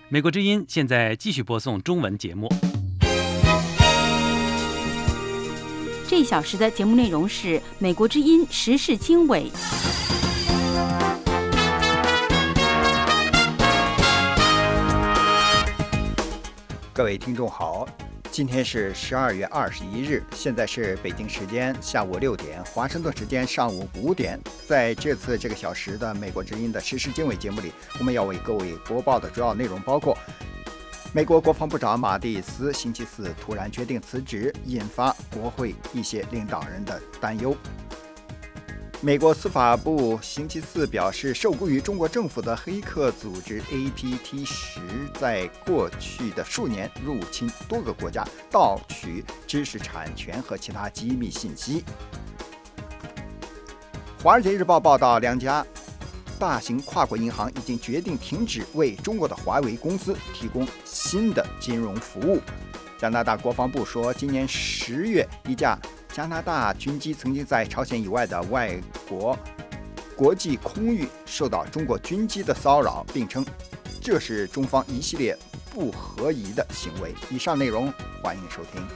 美国之音现在继续播送中文节目。 这一小时的节目内容是美国之音时事经纬。 各位听众好，今天是12月21日，现在是北京时间下午6点，华盛顿时间上午5点。在这次这个小时的美国之音的时事经纬节目里，我们要为各位播报的主要内容包括：美国国防部长马蒂斯星期四突然决定辞职，引发国会一些领导人的担忧。美国司法部星期四表示，受雇于中国政府的黑客组织 APT10 在过去的数年入侵多个国家，盗取知识产权和其他机密信息。《华尔街日报》报道，两家大型跨国银行已经决定停止为中国的华为公司提供新的金融服务。加拿大国防部说，今年10月，一架加拿大军机曾经在朝鲜以外的外国国际空域受到中国军机的骚扰，并称这是中方一系列不合宜的行为。以上内容欢迎收听。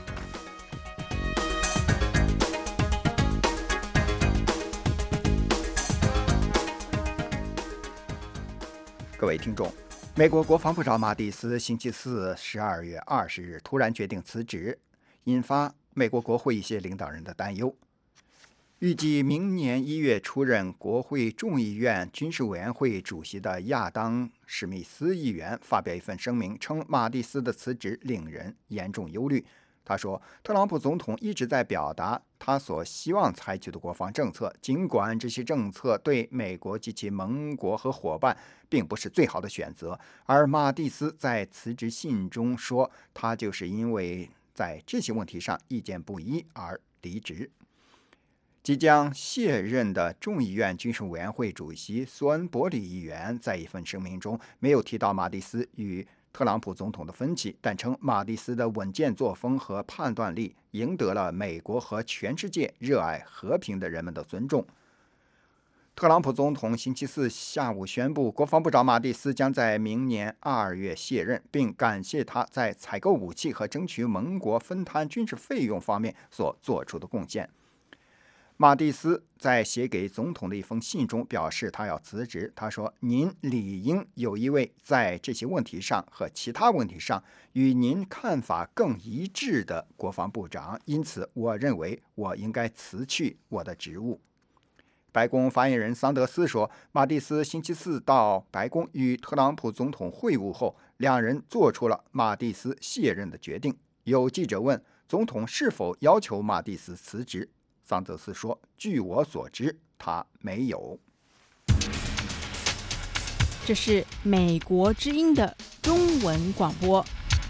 各位听众，美国国防部长马蒂斯星期四12月20日突然决定辞职，引发美国国会一些领导人的担忧。预计明年1月出任国会众议院军事委员会主席的亚当·史密斯议员发表一份声明，称马蒂斯的辞职令人严重忧虑。他说，特朗普总统一直在表达他所希望采取的国防政策，尽管这些政策对美国及其盟国和伙伴并不是最好的选择。而马蒂斯在辞职信中说，他就是因为在这些问题上意见不一而离职。即将卸任的众议院军事委员会主席苏恩伯里议员在一份声明中没有提到马蒂斯与特朗普总统的分歧，但称马蒂斯的稳健作风和判断力赢得了美国和全世界热爱和平的人们的尊重。特朗普总统星期四下午宣布，国防部长马蒂斯将在明年2月卸任，并感谢他在采购武器和争取盟国分摊军事费用方面所做出的贡献。马蒂斯在写给总统的一封信中表示，他要辞职。他说，您理应有一位在这些问题上和其他问题上与您看法更一致的国防部长，因此我认为我应该辞去我的职务。白宫发言人桑德斯说，马蒂斯星期四到白宫与特朗普总统会晤后，两人做出了马蒂斯卸任的决定。有记者问总统是否要求马蒂斯辞职，桑德斯说，据我所知，他没有。 这是美国之音的中文广播。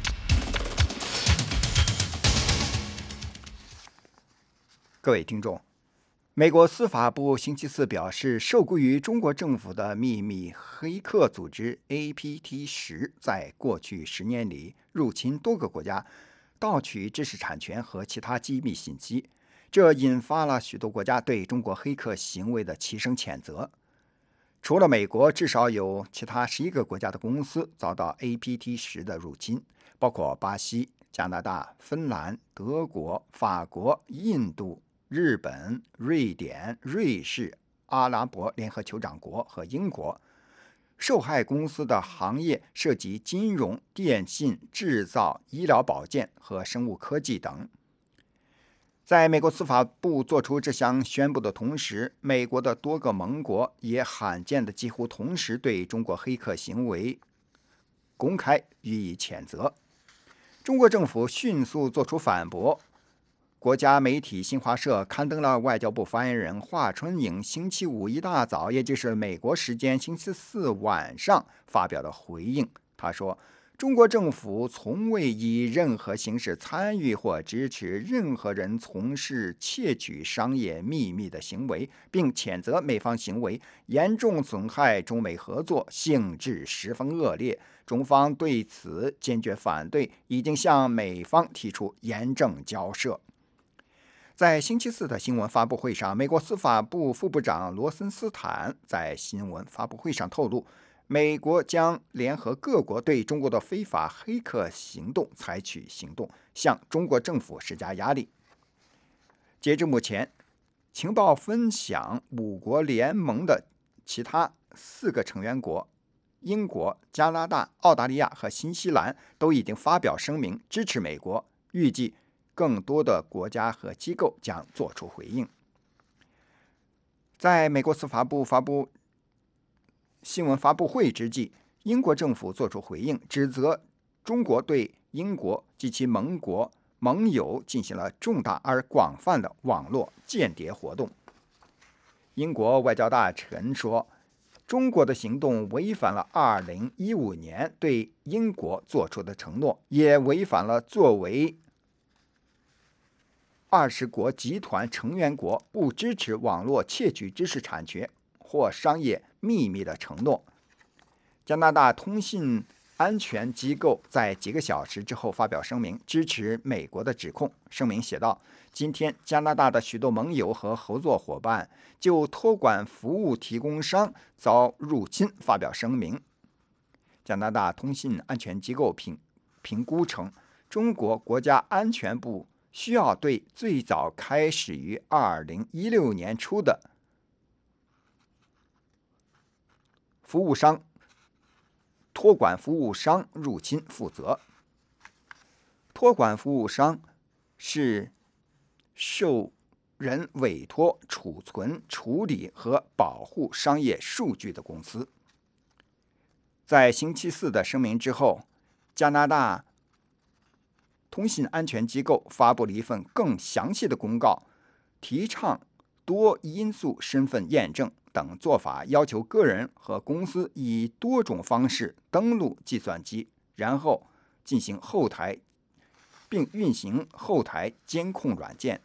各位听众，美国司法部星期四表示，受雇于中国政府的秘密黑客组织 APT10 在过去10年里入侵多个国家，盗取知识产权和其他机密信息。这引发了许多国家对中国黑客行为的齐声谴责。除了美国，至少有其他11个国家的公司遭到 APT10 的入侵，包括巴西、加拿大、芬兰、德国、法国、印度、日本、瑞典、瑞士、阿拉伯联合酋长国和英国。受害公司的行业涉及金融、电信、制造、医疗保健和生物科技等。在美国司法部做出这项宣布的同时，美国的多个盟国也罕见的几乎同时对中国黑客行为公开予以谴责。中国政府迅速做出反驳。国家媒体新华社刊登了外交部发言人华春莹星期五一大早，也就是美国时间星期四晚上发表的回应。他说，中国政府从未以任何形式参与或支持任何人从事窃取商业秘密的行为，并谴责美方行为严重损害中美合作，性质十分恶劣。中方对此坚决反对，已经向美方提出严正交涉。在星期四的新闻发布会上，美国司法部副部长罗森斯坦在新闻发布会上透露， 美国将联合各国对中国的非法黑客行动采取行动，向中国政府施加压力。截至目前，情报分享5国联盟的其他4个成员国英国、加拿大、澳大利亚和新西兰都已经发表声明支持美国，预计更多的国家和机构将做出回应。在美国司法部发布新闻发布会之际，英国政府作出回应，指责中国对英国及其盟国盟友进行了重大而广泛的网络间谍活动。英国外交大臣说，中国的行动违反了2015年对英国做出的承诺，也违反了作为20国集团成员国不支持网络窃取知识产权或商业秘密的承诺。加拿大通信安全机构在几个小时之后发表声明，支持美国的指控。声明写道，今天加拿大的许多盟友和合作伙伴就托管服务提供商遭入侵发表声明。加拿大通信安全机构评估称，中国国家安全部需要对最早开始于2016年初的托管服务商入侵负责。托管服务商是受人委托储存、处理和保护商业数据的公司。在星期四的声明之后，加拿大通信安全机构发布了一份更详细的公告，提倡多因素身份验证等做法，要求个人和公司以多种方式登录计算机，然后进行后台并运行后台监控软件。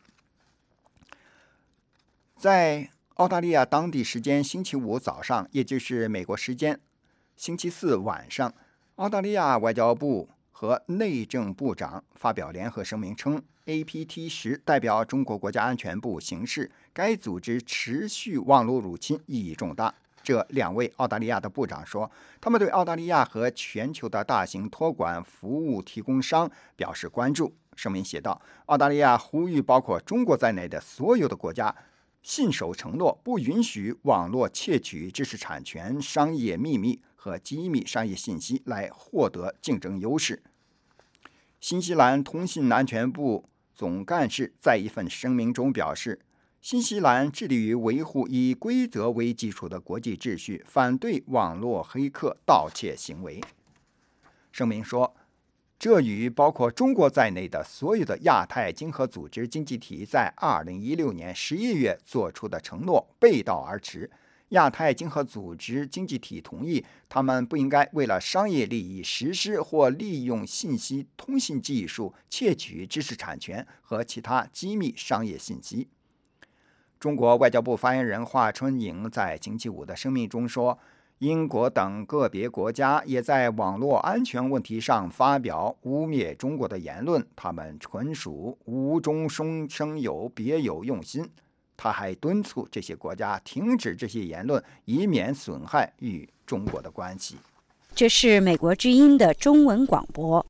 在澳大利亚当地时间星期五早上，也就是美国时间星期四晚上，澳大利亚外交部和内政部长发表联合声明称， APT10 代表中国国家安全部行事，该组织持续网络入侵意义重大。这2位澳大利亚的部长说，他们对澳大利亚和全球的大型托管服务提供商表示关注。声明写道，澳大利亚呼吁包括中国在内的所有的国家信守承诺，不允许网络窃取知识产权、商业秘密和机密商业信息来获得竞争优势。新西兰通信安全部总干事在一份声明中表示，新西兰致力于维护以规则为基础的国际秩序，反对网络黑客盗窃行为。声明说，这与包括中国在内的所有的亚太经合组织经济体在2016年11月做出的承诺背道而驰。亚太经合组织经济体同意，他们不应该为了商业利益实施或利用信息通信技术窃取知识产权和其他机密商业信息。中国外交部发言人华春莹在星期五的声明中说，英国等个别国家也在网络安全问题上发表污蔑中国的言论，他们纯属无中生有，别有用心。他还敦促这些国家停止这些言论，以免损害与中国的关系。 这是美国之音的中文广播。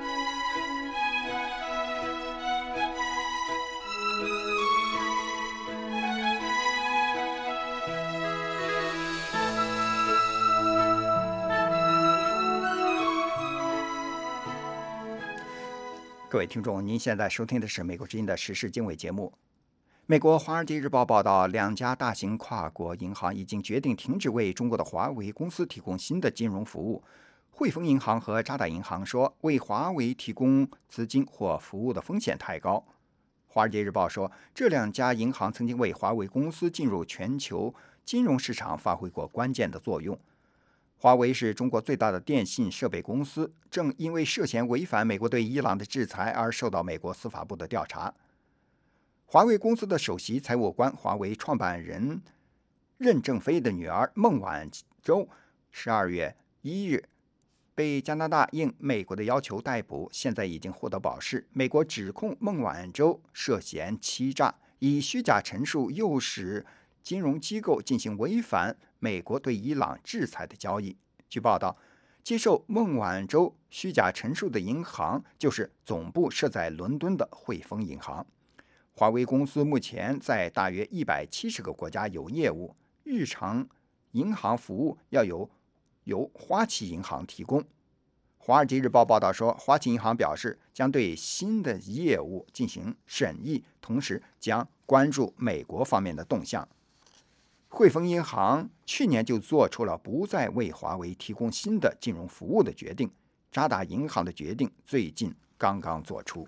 各位听众，您现在收听的是美国之音的时事经纬节目。美国《华尔街日报》报道，2家大型跨国银行已经决定停止为中国的华为公司提供新的金融服务。汇丰银行和渣打银行说，为华为提供资金或服务的风险太高。《华尔街日报》说，这2家银行曾经为华为公司进入全球金融市场发挥过关键的作用。华为是中国最大的电信设备公司，正因为涉嫌违反美国对伊朗的制裁而受到美国司法部的调查。华为公司的首席财务官、华为创办人任正非的女儿孟晚舟12月1日被加拿大应美国的要求逮捕，现在已经获得保释。美国指控孟晚舟涉嫌欺诈，以虚假陈述诱使金融机构进行违反美国对伊朗制裁的交易。 据报道，接受孟晚舟虚假陈述的银行就是总部设在伦敦的汇丰银行。华为公司目前在大约170个国家有业务，日常银行服务要由花旗银行提供。华尔街日报报道说，花旗银行表示将对新的业务进行审议，同时将关注美国方面的动向。汇丰银行去年就做出了不再为华为提供新的金融服务的决定，渣打银行的决定最近刚刚做出。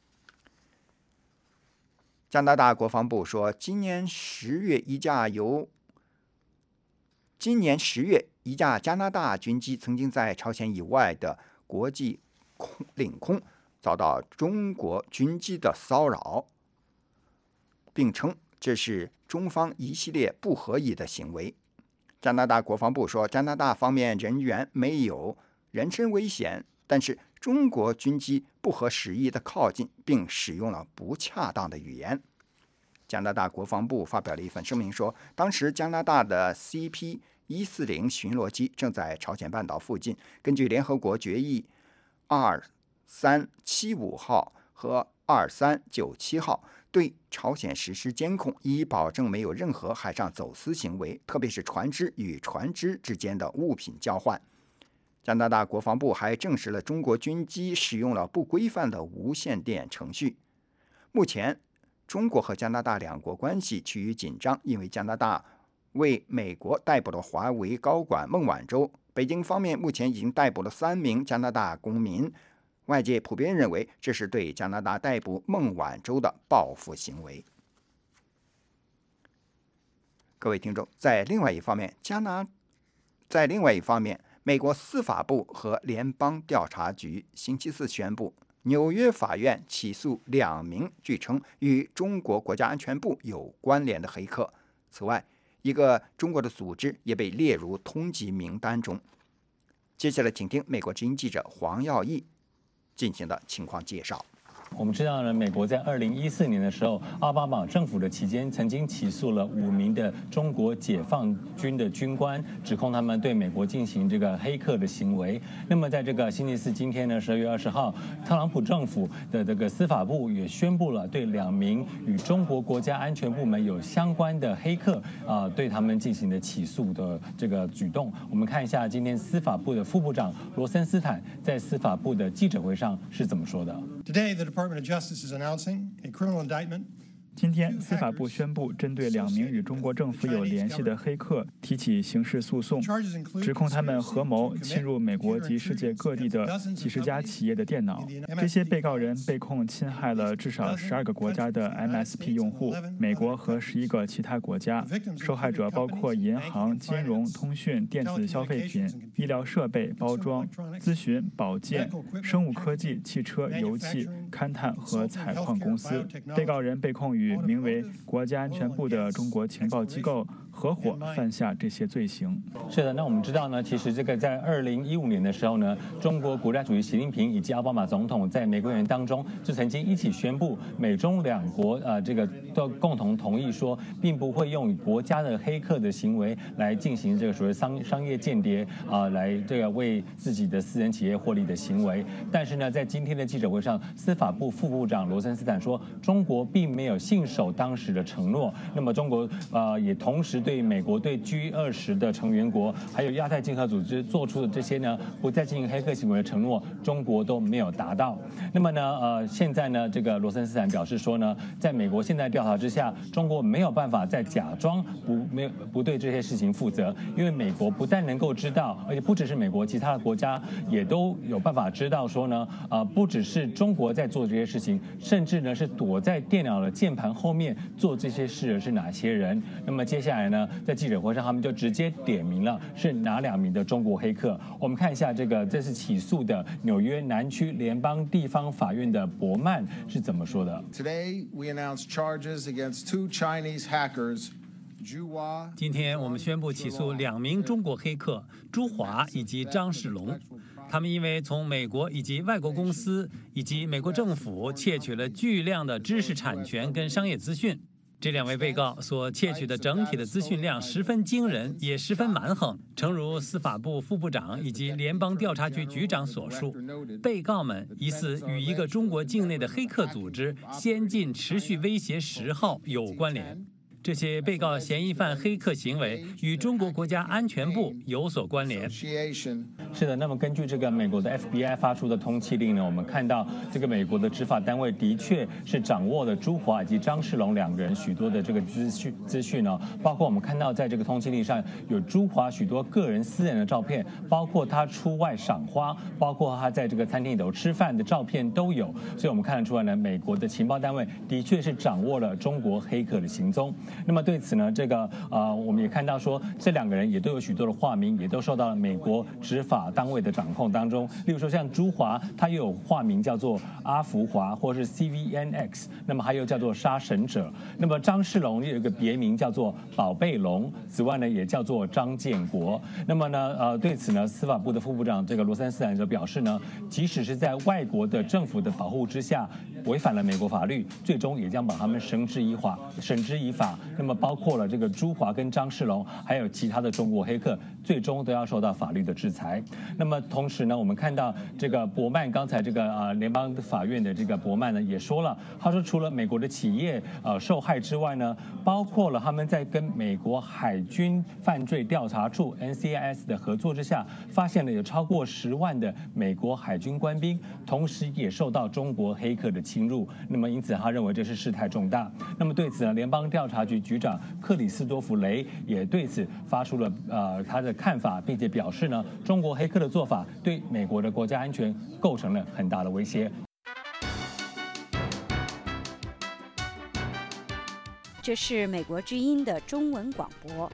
加拿大国防部说，今年10月一架加拿大军机曾经在朝鲜以外的国际领空遭到中国军机的骚扰，并称这是中方一系列不合宜的行为。加拿大国防部说，加拿大方面人员没有人身危险，但是中国军机不合时宜的靠近，并使用了不恰当的语言。加拿大国防部发表了一份声明说，当时加拿大的 CP-140 巡逻机正在朝鲜半岛附近，根据联合国决议2375号和2397号对朝鲜实施监控，以保证没有任何海上走私行为，特别是船只与船只之间的物品交换。加拿大国防部还证实了中国军机使用了不规范的无线电程序。目前中国和加拿大两国关系趋于紧张，因为加拿大为美国逮捕了华为高管孟晚舟。北京方面目前已经逮捕了3名加拿大公民，外界普遍认为这是对加拿大逮捕孟晚舟的报复行为。各位听众，在另外一方面，美国司法部和联邦调查局星期四宣布，纽约法院起诉2名据称与中国国家安全部有关联的黑客。此外，一个中国的组织也被列入通缉名单中。接下来请听美国之音记者黄耀义进行的情况介绍。 我们知道呢，美国在2014年的时候，奥巴马政府的期间，曾经起诉了5名的中国解放军的军官，指控他们对美国进行这个黑客的行为。那么在这个星期四今天呢，12月20号，特朗普政府的这个司法部也宣布了对2名与中国国家安全部门有相关的黑客对他们进行的起诉的这个举动。我们看一下今天司法部的副部长罗森斯坦在司法部的记者会上是怎么说的。 Today, the Department of Justice is announcing a criminal indictment. 今天，司法部宣布针对2名与中国政府有联系的黑客提起刑事诉讼，指控他们合谋侵入美国及世界各地的几十家企业的电脑。这些被告人被控侵害了至少12个国家的 MSP 用户，美国和11个其他国家。受害者包括银行、金融、通讯、电子消费品、医疗设备、包装、咨询、保健、生物科技、汽车、油气、勘探和采矿公司。被告人被控与名为国家安全部的中国情报机构合伙犯下这些罪行。 是的，那我们知道呢，其实这个在2015年的时候呢，中国国家主席习近平以及奥巴马总统在美国园当中就曾经一起宣布，美中2国这个都共同同意说，并不会用国家的黑客的行为来进行这个所谓商业间谍来这个为自己的私人企业获利的行为。但是呢，在今天的记者会上，司法部副部长罗森斯坦说，中国并没有信守当时的承诺。那么中国也同时对美国对 G20 的成员国还有亚太经合组织做出的这些呢不再进行黑客行为的承诺，中国都没有达到。那么呢现在呢，这个罗森斯坦表示说呢，在美国现在调查之下，中国没有办法再假装不对这些事情负责，因为美国不但能够知道，而且不只是美国，其他的国家也都有办法知道说呢不只是中国在做这些事情，甚至呢是躲在电脑的键盘后面做这些事的是哪些人。那么接下来呢，在记者会上他们就直接点名了是哪2名的中国黑客。我们看一下这是起诉的纽约南区联邦地方法院的伯曼是怎么说的。 Today we announced charges against 2 Chinese hackers. 今天我们宣布起诉2名中国黑客朱华以及张世龙，他们因为从美国以及外国公司以及美国政府窃取了巨量的知识产权跟商业资讯。 这2位被告所窃取的整体的资讯量十分惊人，也十分蛮横。诚如司法部副部长以及联邦调查局局长所述，被告们疑似与一个中国境内的黑客组织“先进持续威胁10号”有关联。这些被告嫌疑犯黑客行为与中国国家安全部有所关联。 是的，那么根据这个美国的 FBI 发出的通缉令呢，我们看到这个美国的执法单位的确是掌握了朱华以及张世龙2个人许多的这个资讯呢，包括我们看到在这个通缉令上有朱华许多个人私人的照片，包括他出外赏花，包括他在这个餐厅里头吃饭的照片都有，所以我们看得出来呢，美国的情报单位的确是掌握了中国黑客的行踪。那么对此呢，我们也看到说，这2个人也都有许多的化名，也都受到了美国执法单位的掌控当中。例如说，像朱华，他又有化名叫做阿福华，或是 CVNX， 那么还有叫做杀神者。那么张世龙有一个别名叫做宝贝龙，此外呢，也叫做张建国。那么呢，对此呢，司法部的副部长这个罗森斯坦则表示呢，即使是在外国的政府的保护之下，违反了美国法律，最终也将把他们绳之以法。那么包括了这个朱华跟张世龙，还有其他的中国黑客，最终都要受到法律的制裁。那么同时呢，我们看到这个伯曼，刚才这个联邦法院的这个伯曼呢也说了，他说除了美国的企业受害之外呢，包括了他们在跟美国海军犯罪调查处 NCIS 的合作之下，发现了有超过10万的美国海军官兵，同时也受到中国黑客的侵入。那么因此他认为这是事态重大。那么对此呢，联邦调查局局长克里斯多弗雷也对此发出了他的看法，并且表示呢，中国黑客的做法对美国的国家安全构成了很大的威胁。 这是美国之音的中文广播。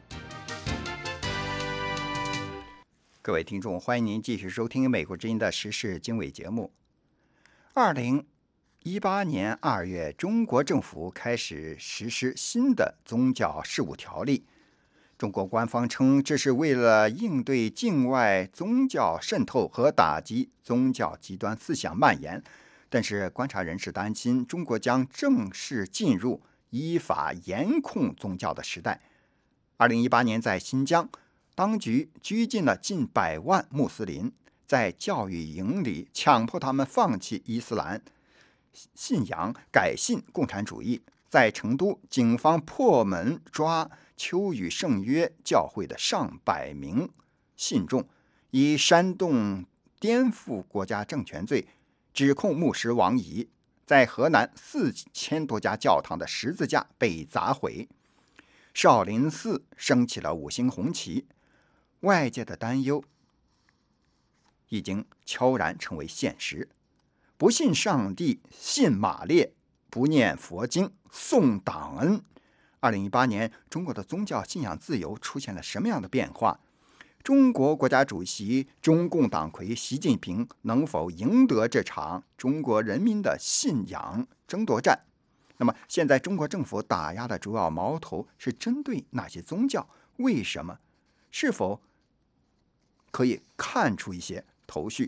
各位听众，欢迎您继续收听美国之音的时事经纬节目。2018年2月，中国政府开始实施新的宗教事务条例。中国官方称，这是为了应对境外宗教渗透和打击宗教极端思想蔓延。但是，观察人士担心，中国将正式进入依法严控宗教的时代。2018年，在新疆，当局拘禁了近100万穆斯林，在教育营里强迫他们放弃伊斯兰信仰，改信共产主义。在成都，警方破门抓秋雨圣约教会的上百名信众，以煽动颠覆国家政权罪指控牧师王怡。在河南，4000多家教堂的十字架被砸毁，少林寺升起了5星红旗。外界的担忧已经悄然成为现实。不信上帝，信马列，不念佛经，送党恩。2018年，中国的宗教信仰自由出现了什么样的变化？中国国家主席、中共党魁习近平能否赢得这场中国人民的信仰争夺战？那么，现在中国政府打压的主要矛头是针对哪些宗教？为什么？是否可以看出一些头绪？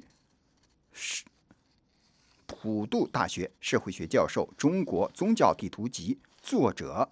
普渡大学社会学教授，《中国宗教地图集》作者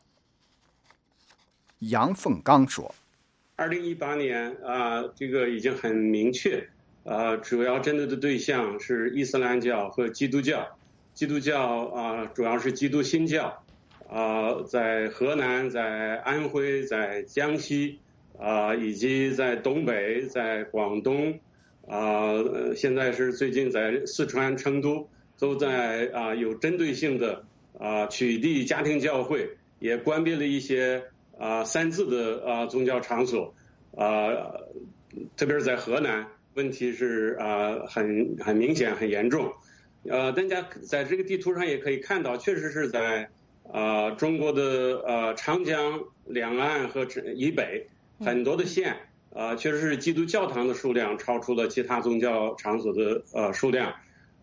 杨凤刚说 ：“2018年这个已经很明确，主要针对的对象是伊斯兰教和基督教。基督教主要是基督新教，在河南、在安徽、在江西以及在东北、在广东，现在是最近在四川成都，都在有针对性的取缔家庭教会，也关闭了一些三自的宗教场所，特别是在河南，问题是很明显、很严重。大家在这个地图上也可以看到，确实是在中国的长江两岸和以北很多的县，确实是基督教堂的数量超出了其他宗教场所的数量。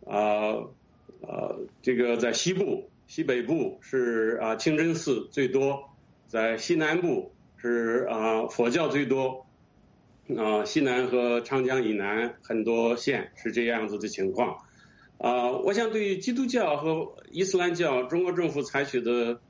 这个在西部、西北部是清真寺最多，在西南部是佛教最多，西南和长江以南很多县是这样子的情况。我想对于基督教和伊斯兰教，中国政府采取的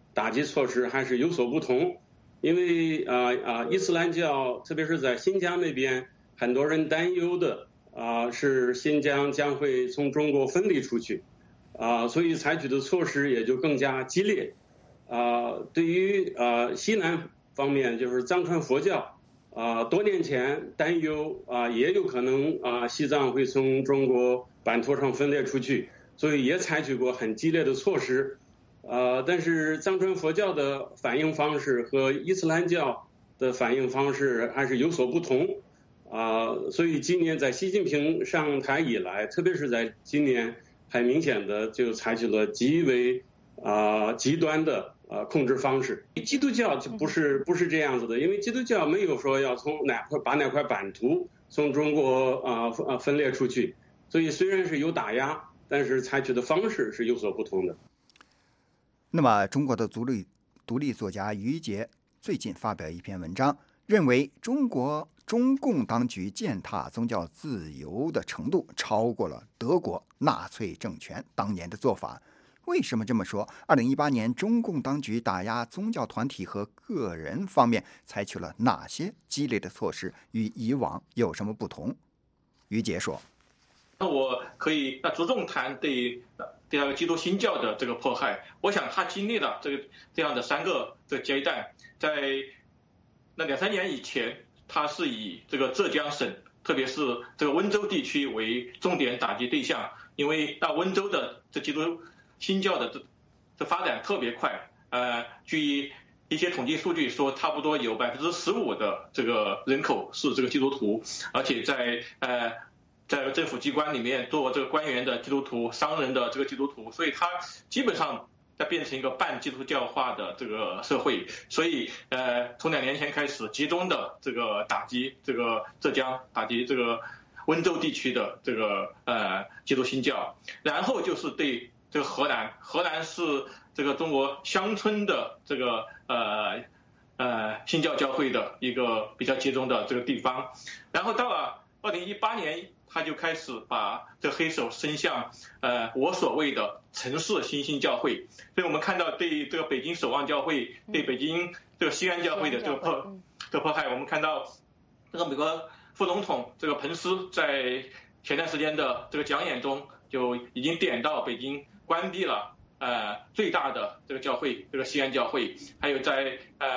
打击措施还是有所不同。因为伊斯兰教特别是在新疆那边，很多人担忧的是新疆将会从中国分离出去，所以采取的措施也就更加激烈。对于西南方面，就是藏传佛教，多年前担忧也有可能西藏会从中国版图上分裂出去，所以也采取过很激烈的措施。但是藏传佛教的反应方式和伊斯兰教的反应方式还是有所不同。所以今年在习近平上台以来，特别是在今年，很明显的就采取了极为极端的控制方式。基督教就不是这样子的，因为基督教没有说要从把哪块版图从中国分裂出去，所以虽然是有打压，但是采取的方式是有所不同的。 那么，中国的独立作家于杰最近发表一篇文章，认为中共当局践踏宗教自由的程度超过了德国纳粹政权当年的做法。为什么这么说？2018年中共当局打压宗教团体和个人方面采取了哪些激烈的措施，与以往有什么不同？于杰说： 那我可以着重谈对基督新教的这个迫害。我想他经历了这样的3个阶段，在那2-3年以前，他是以这个浙江省，特别是这个温州地区为重点打击对象，因为那温州的基督新教的这发展特别快。据一些统计数据说，差不多有15%的这个人口是这个基督徒，而且在政府机关里面做这个官员的基督徒、商人的这个基督徒，所以它基本上在变成一个半基督教化的这个社会。所以从2年前开始，集中的这个打击这个浙江，打击这个温州地区的这个基督新教，然后就是对这个河南是这个中国乡村的这个新教教会的一个比较集中的这个地方，然后到了2018年。他就开始把这个黑手伸向我所谓的城市新兴教会，所以我们看到对这个北京守望教会、对北京这个西安教会的这个迫害，我们看到这个美国副总统这个彭斯在前段时间的这个讲演中就已经点到北京关闭了最大的这个教会，这个西安教会，还有在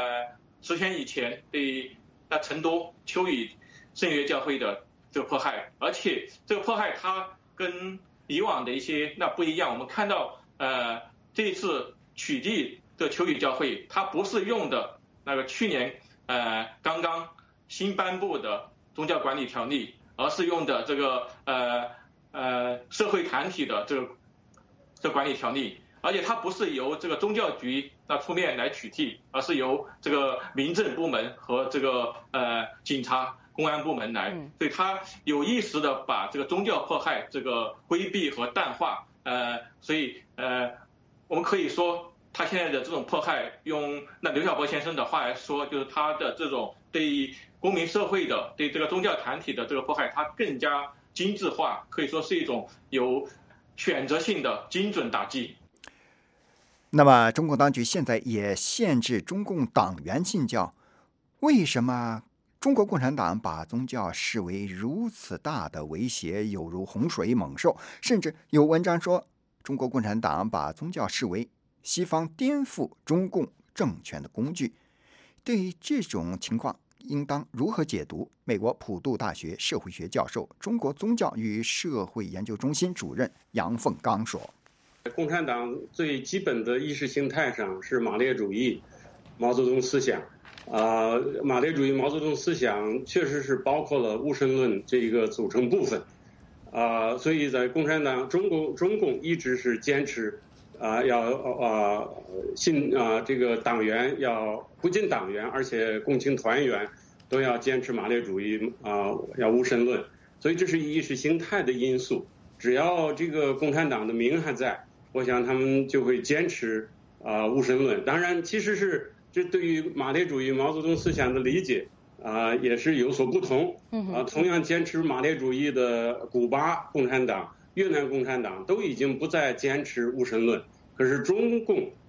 10天以前对成都秋雨圣约教会的这个迫害，而且这个迫害它跟以往的一些不一样。我们看到这一次取缔的秋雨教会，它不是用的那个去年刚刚新颁布的宗教管理条例，而是用的这个社会团体的这个管理条例，而且它不是由这个宗教局出面来取缔，而是由这个民政部门和这个警察公安部门来，所以他有意识的把这个宗教迫害这个规避和淡化，所以我们可以说他现在的这种迫害，用刘晓波先生的话来说，就是他的这种对公民社会的、对这个宗教团体的这个迫害，它更加精致化，可以说是一种有选择性的精准打击。 那么中共当局现在也限制中共党员信教，为什么中国共产党把宗教视为如此大的威胁，有如洪水猛兽？甚至有文章说，中国共产党把宗教视为西方颠覆中共政权的工具。对于这种情况，应当如何解读？美国普渡大学社会学教授、中国宗教与社会研究中心主任杨凤刚说： 共产党最基本的意识形态上是马列主义、毛泽东思想。马列主义、毛泽东思想确实是包括了无神论这个组成部分，所以在共产党中共一直是坚持要这个党员要不仅党员，而且共青团员都要坚持马列主义要无神论，所以这是意识形态的因素。只要这个共产党的名还在，我想他们就会坚持无神论。当然，其实是这对于马列主义、毛泽东思想的理解也是有所不同。同样坚持马列主义的古巴共产党、越南共产党都已经不再坚持无神论，可是中共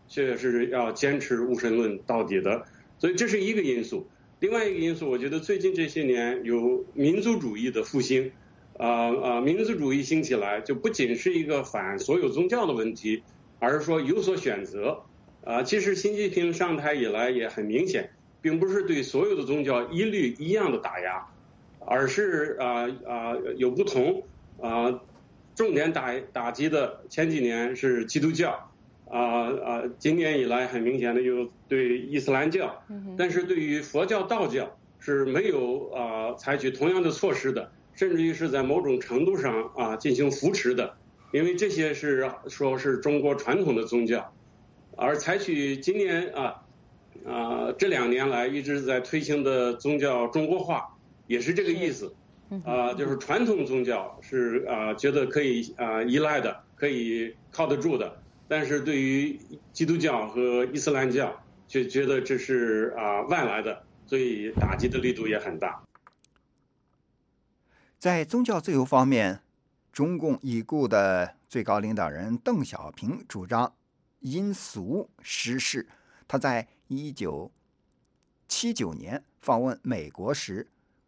却是要坚持无神论到底的。所以这是一个因素。另外一个因素，我觉得最近这些年有民族主义的复兴，民族主义兴起来，就不仅是一个反所有宗教的问题，而是说有所选择。其实习近平上台以来也很明显，并不是对所有的宗教一律一样的打压，而是有不同。重点打击的前几年是基督教，今年以来很明显的又对伊斯兰教，但是对于佛教、道教是没有采取同样的措施的，甚至于是在某种程度上进行扶持的，因为这些是说是中国传统的宗教，而采取今年这2年来一直在推行的宗教中国化，也是这个意思。就是传统宗教是觉得可以依赖的，可以靠得住的，但是对于基督教和伊斯兰教却觉得这是外来的，所以打击的力度也很大。 在宗教自由方面，中共已故的最高领导人邓小平主张因俗施事。他在1979年访问美国时，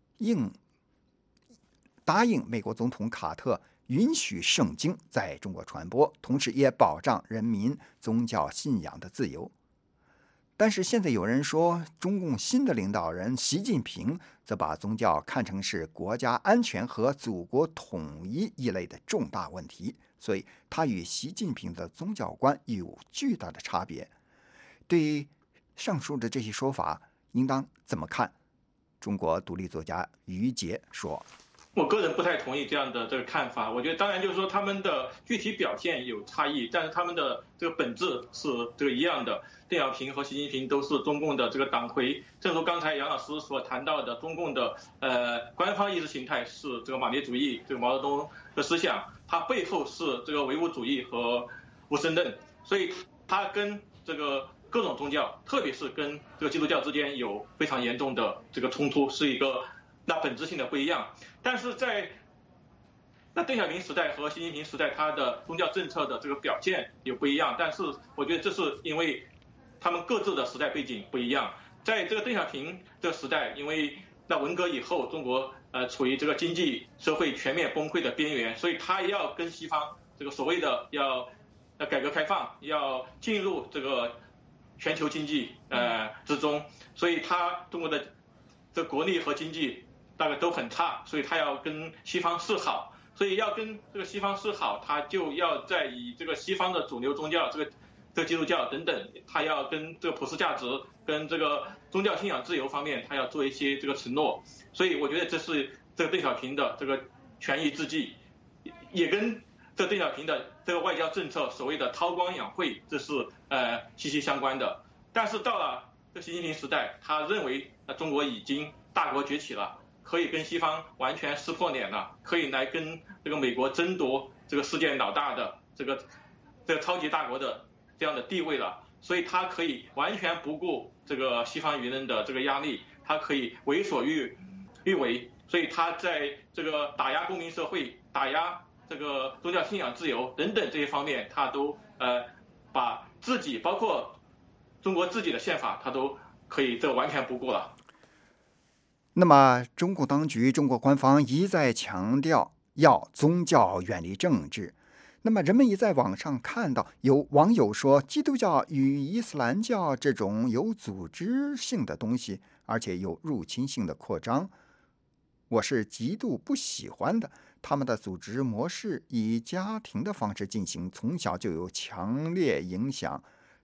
答应美国总统卡特允许圣经在中国传播，同时也保障人民宗教信仰的自由。但是现在有人说，中共新的领导人习近平则把宗教看成是国家安全和祖国统一一类的重大问题，所以他与习近平的宗教观有巨大的差别。对于上述的这些说法，应当怎么看？中国独立作家于杰说： 我个人不太同意这样的这个看法。我觉得当然就是说他们的具体表现有差异，但是他们的这个本质是这个一样的。邓小平和习近平都是中共的这个党魁，正如刚才杨老师所谈到的，中共的官方意识形态是这个马列主义，这个毛泽东的思想，它背后是这个唯物主义和无神论，所以它跟这个各种宗教，特别是跟这个基督教之间有非常严重的这个冲突，是一个那本质性的不一样。但是在邓小平时代和习近平时代，他的宗教政策的这个表现有不一样，但是我觉得这是因为他们各自的时代背景不一样。在这个邓小平这个时代，因为那文革以后，中国处于这个经济社会全面崩溃的边缘，所以他要跟西方这个所谓的要改革开放，要进入这个全球经济之中，所以中国的这国力和经济大概都很差，所以他要跟西方示好，所以要跟这个西方示好，他就要在以这个西方的主流宗教这个基督教等等，他要跟这个普世价值跟这个宗教信仰自由方面，他要做一些这个承诺。所以我觉得这是这个邓小平的这个权宜之计，也跟这邓小平的这个外交政策所谓的韬光养晦，这是息息相关的。但是到了这习近平时代，他认为中国已经大国崛起了，可以跟西方完全撕破脸了，可以来跟这个美国争夺这个世界老大的这个超级大国的这样的地位了，所以他可以完全不顾这个西方舆论的这个压力，他可以为所欲为，所以他在这个打压公民社会、打压这个宗教信仰自由等等这些方面，他都把自己包括中国自己的宪法，他都可以这完全不顾了。 那么，中共当局、中国官方一再强调要宗教远离政治。那么，人们也在网上看到有网友说，基督教与伊斯兰教这种有组织性的东西，而且有入侵性的扩张，我是极度不喜欢的。他们的组织模式以家庭的方式进行，从小就强烈影响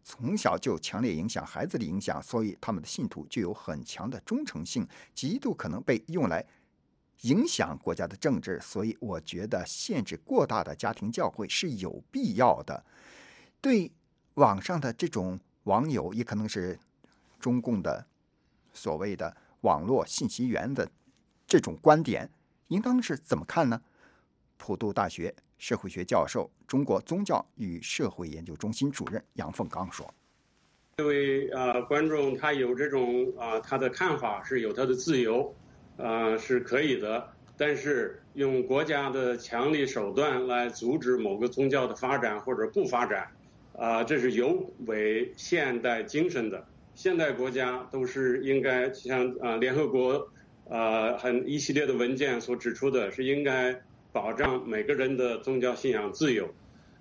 孩子的影响，所以他们的信徒具有很强的忠诚性，极度可能被用来影响国家的政治，所以我觉得限制过大的家庭教会是有必要的。对网上的这种网友，也可能是中共的所谓的网络信息源的这种观点，应当是怎么看呢？普渡大学社会学教授、中国宗教与社会研究中心主任杨凤刚说： 这位观众他有这种他的看法是有他的自由，是可以的，但是用国家的强力手段来阻止某个宗教的发展或者不发展， 这是有违现代精神的。现代国家都是应该像联合国一系列的文件所指出的，是应该保障每个人的宗教信仰自由。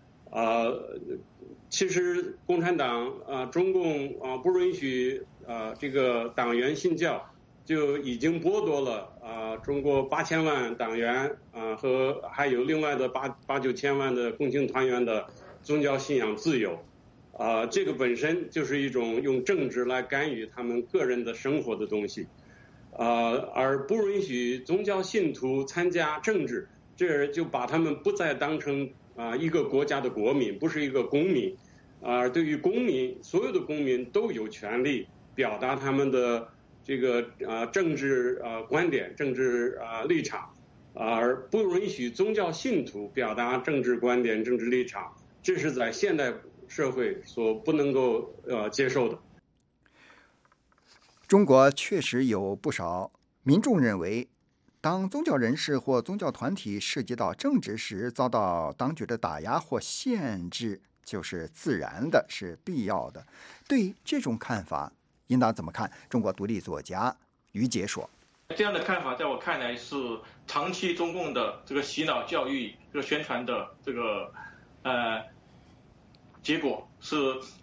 其实共产党中共不允许这个党员信教，就已经剥夺了中国8000万党员和还有另外的8、9千万的共青团员的宗教信仰自由。这个本身就是一种用政治来干预他们个人的生活的东西，而不允许宗教信徒参加政治，这就把他们不再当成一个国家的国民，不是一个公民。对于公民，所有的公民都有权利表达他们的这个政治观点、政治立场，而不允许宗教信徒表达政治观点、政治立场，这是在现代社会所不能够接受的。 中国确实有不少民众认为，当宗教人士或宗教团体涉及到政治时，遭到当局的打压或限制就是自然的，是必要的。对这种看法，应当怎么看？中国独立作家于杰说：“ 这样的看法，在我看来是长期中共的这个洗脑教育、这个宣传的这个结果是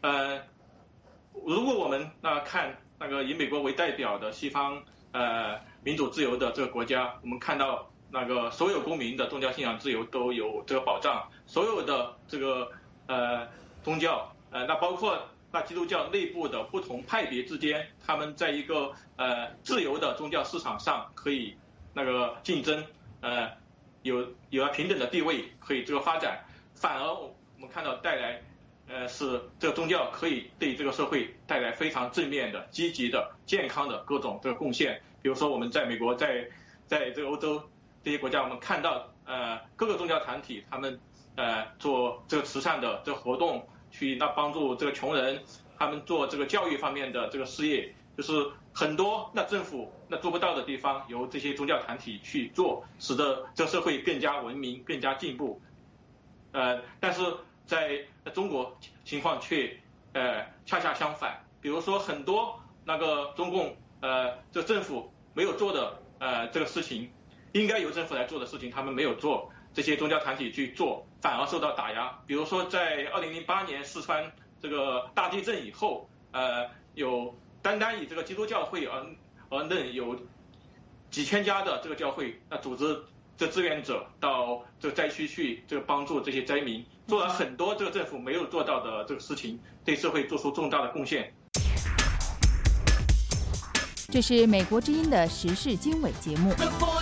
如果我们看那个以美国为代表的西方民主自由的这个国家，我们看到那个所有公民的宗教信仰自由都有这个保障，所有的这个宗教那包括基督教内部的不同派别之间，他们在一个自由的宗教市场上可以那个竞争，有平等的地位，可以这个发展。反而我们看到带来是这个宗教可以对这个社会带来非常正面的、积极的、健康的各种这个贡献。比如说我们在美国，在这个欧洲这些国家，我们看到各个宗教团体他们做这个慈善的这个活动，去帮助这个穷人，他们做这个教育方面的这个事业，就是很多政府做不到的地方，由这些宗教团体去做，使得这个社会更加文明、更加进步。但是在中国情况却恰恰相反，比如说很多那个中共这政府没有做的这个事情，应该由政府来做的事情，他们没有做，这些宗教团体去做，反而受到打压。比如说在2008年四川这个大地震以后，有单以这个基督教会而论，有几千家的这个教会组织这志愿者到这个灾区去这个帮助这些灾民，做了很多这个政府没有做到的这个事情，对社会做出重大的贡献。 这是美国之音的时事经纬节目。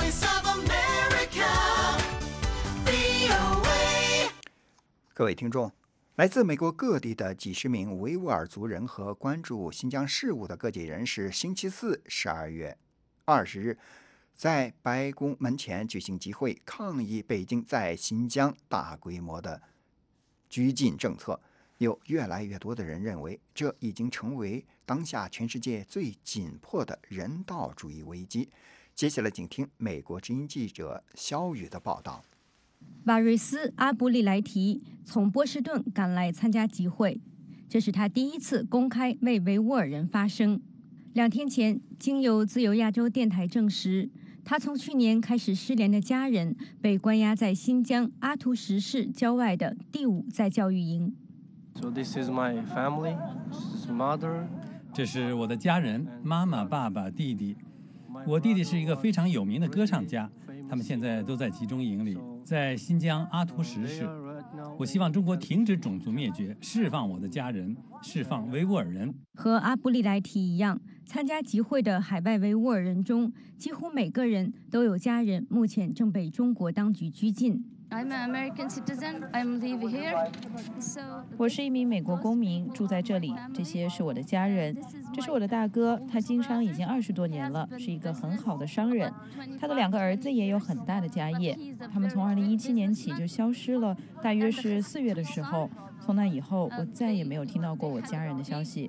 各位听众，来自美国各地的几十名维吾尔族人和关注新疆事务的各界人士，星期四12月20日在白宫门前举行集会，抗议北京在新疆大规模的拘禁政策。有越来越多的人认为，这已经成为当下全世界最紧迫的人道主义危机。接下来请听美国之音记者肖宇的报道。 瓦瑞斯·阿布利莱提从波士顿赶来参加集会，这是他第一次公开为维吾尔人发声。2天前，经由自由亚洲电台证实，他从去年开始失联的家人被关押在新疆阿图什市郊外的第5再教育营。 So this is my family, this is mother. 这是我的家人，妈妈、爸爸、弟弟。我弟弟是一个非常有名的歌唱家，他们现在都在集中营里，在新疆阿图什市。我希望中国停止种族灭绝，释放我的家人，释放维吾尔人。 和阿布利莱提一样，参加集会的海外维吾尔人中，几乎每个人都有家人目前正被中国当局拘禁。 I'm an American citizen. I live here. 我是一名美国公民，住在这里。这些是我的家人，这是我的大哥，他经商已经20多年了，是一个很好的商人。他的2个儿子也有很大的家业，他们从2017年起就消失了，大约是4月的时候。从那以后，我再也没有听到过我家人的消息。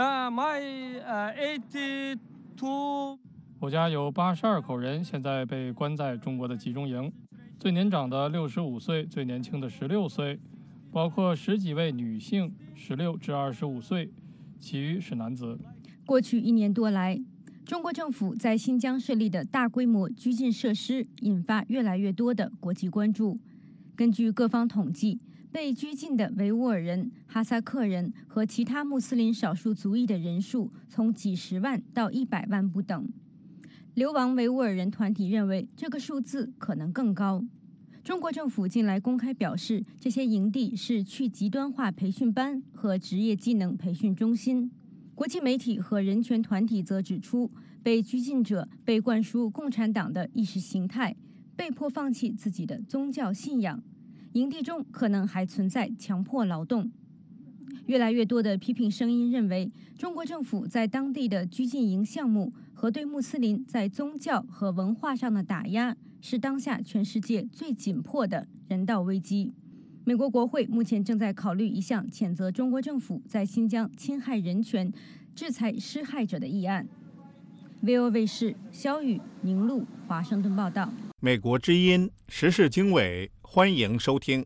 我家有82口人，现在被关在中国的集中营。最年长的65岁，最年轻的16岁。 包括10几位女性，16至25岁，其余是男子。 过去1年多来，中国政府在新疆设立的大规模拘禁设施引发越来越多的国际关注。根据各方统计，被拘禁的维吾尔人、哈萨克人和其他穆斯林少数族裔的人数从几十万到100万不等。流亡维吾尔人团体认为这个数字可能更高。中国政府近来公开表示，这些营地是去极端化培训班和职业技能培训中心。国际媒体和人权团体则指出，被拘禁者被灌输共产党的意识形态，被迫放弃自己的宗教信仰。营地中可能还存在强迫劳动。越来越多的批评声音认为，中国政府在当地的拘禁营项目和对穆斯林在宗教和文化上的打压，是当下全世界最紧迫的人道危机。美国国会目前正在考虑一项谴责中国政府在新疆侵害人权、制裁施害者的议案。VOA 卫视肖宇、宁路华盛顿报道。 美国之音时事经纬，欢迎收听。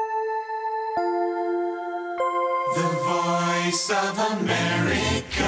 The Voice of America。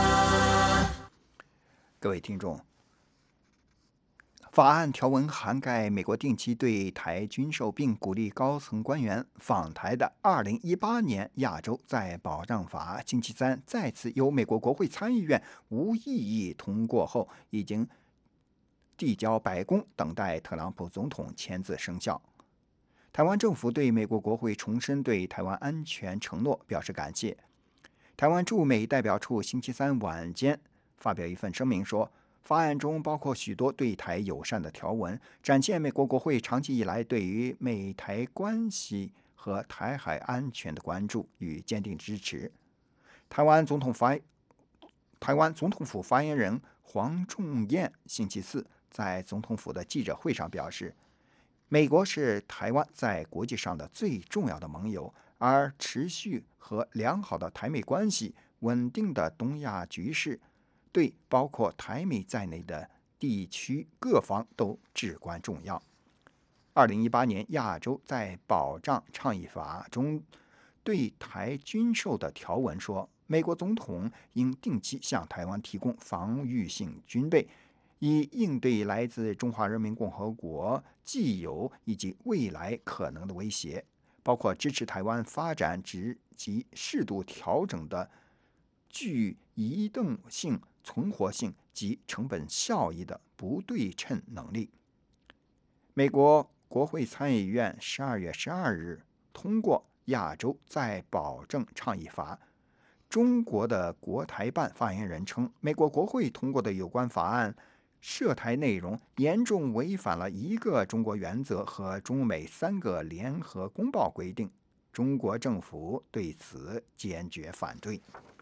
各位听众，法案条文涵盖美国定期对台军售，并鼓励高层官员访台的2018年亚洲再保障法，星期三再次由美国国会参议院无异议通过后，已经递交白宫，等待特朗普总统签字生效。台湾政府对美国国会重申对台湾安全承诺表示感谢。台湾驻美代表处星期三晚间发表一份声明说，法案中包括许多对台友善的条文，展现美国国会长期以来对于美台关系和台海安全的关注与坚定支持。台湾总统府发言人黄仲彦星期四在总统府的记者会上表示，美国是台湾在国际上的最重要的盟友，而持续和良好的台美关系、稳定的东亚局势，对包括台美在内的地区各方都至关重要。2018年亚洲再保障倡议法中对台军售的条文说，美国总统应定期向台湾提供防御性军备，以应对来自中华人民共和国既有以及未来可能的威胁，包括支持台湾发展及适度调整的具移动性、存活性及成本效益的不对称能力。美国国会参议院12月12日通过亚洲再保证倡议法。中国的国台办发言人称，美国国会通过的有关法案涉台内容严重违反了一个中国原则和中美3个联合公报规定，中国政府对此坚决反对。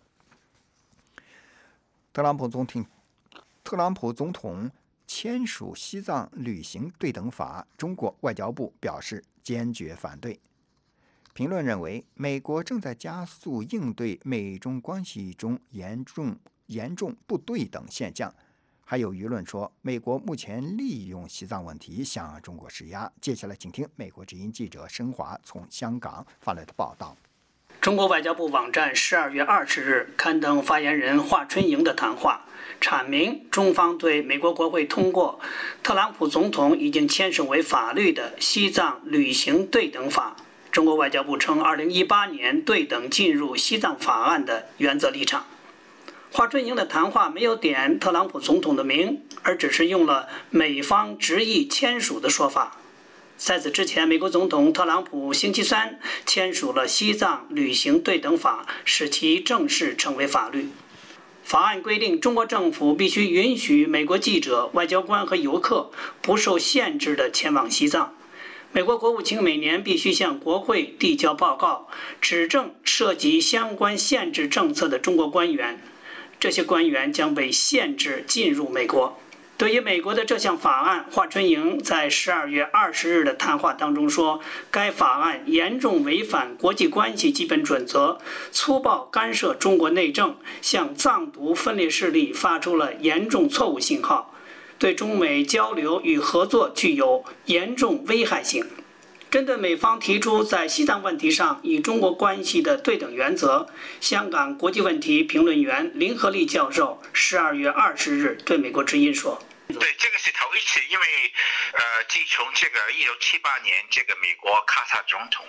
特朗普总统签署西藏旅行对等法，中国外交部表示坚决反对。评论认为，美国正在加速应对美中关系中严重不对等现象。还有舆论说，美国目前利用西藏问题向中国施压。接下来，请听美国之音记者申华从香港发来的报道。 中国外交部网站12月20日刊登发言人华春莹的谈话，阐明中方对美国国会通过特朗普总统已经签署为法律的西藏旅行对等法。中国外交部称2018年对等进入西藏法案的原则立场。华春莹的谈话没有点特朗普总统的名，而只是用了美方执意签署的说法。在此之前，美国总统特朗普星期三签署了西藏旅行对等法，使其正式成为法律。法案规定，中国政府必须允许美国记者、外交官和游客不受限制地前往西藏。美国国务卿每年必须向国会递交报告，指证涉及相关限制政策的中国官员。这些官员将被限制进入美国。对于美国的这项法案，华春莹在12月20日的谈话当中说，该法案严重违反国际关系基本准则，粗暴干涉中国内政，向藏独分裂势力发出了严重错误信号，对中美交流与合作具有严重危害性。 针对美方提出在西藏问题上与中国关系的对等原则，香港国际问题评论员林和利教授12月20日对美国之音说。 对，这个是头一次，因为自从这个1978年这个美国卡萨总统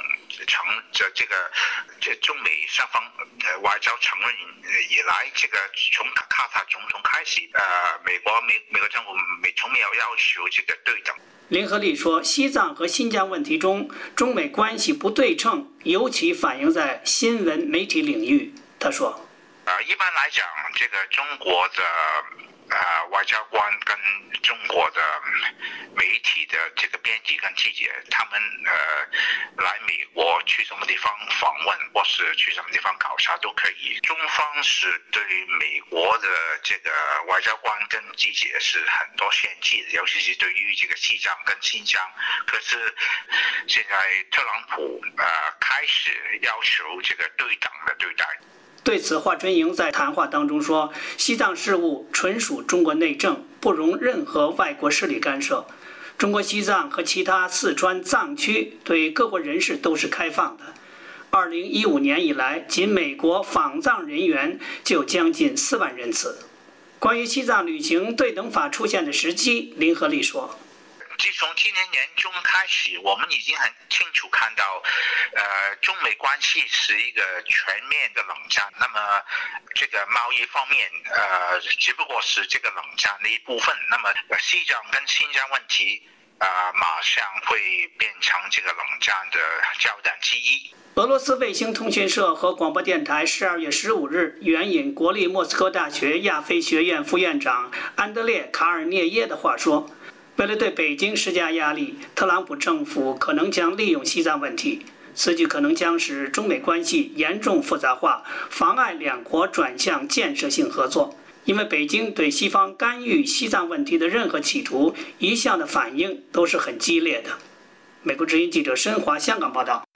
这中美双方外交承认以来，这个从卡萨总统开始，美国政府从没有要求这个对等。 林和利说，西藏和新疆问题中，中美关系不对称，尤其反映在新闻媒体领域。他说， 一般来讲，这个中国的外交官跟中国的媒体的这个编辑跟记者，他们来美国去什么地方访问，或是去什么地方考察都可以。中方是对美国的这个外交官跟记者是很多限制的，尤其是对于这个西藏跟新疆。可是现在特朗普开始要求这个对等的对待。 对此，华春莹在谈话当中说，西藏事务纯属中国内政，不容任何外国势力干涉。中国西藏和其他四川藏区对各国人士都是开放的。2015年以来，仅美国访藏人员就将近4万人次。关于西藏旅行对等法出现的时机，林和利说， 自从今年年中开始，我们已经很清楚看到，中美关系是一个全面的冷战。那么，这个贸易方面，只不过是这个冷战的一部分。那么，西藏跟新疆问题，马上会变成这个冷战的焦点之一。 俄罗斯卫星通讯社和广播电台12月15日援引国立莫斯科大学亚非学院副院长安德烈·卡尔涅耶的话说，为了对北京施加压力，特朗普政府可能将利用西藏问题，此举可能将使中美关系严重复杂化，妨碍两国转向建设性合作。因为北京对西方干预西藏问题的任何企图，一向的反应都是很激烈的。美国之音记者申华香港报道。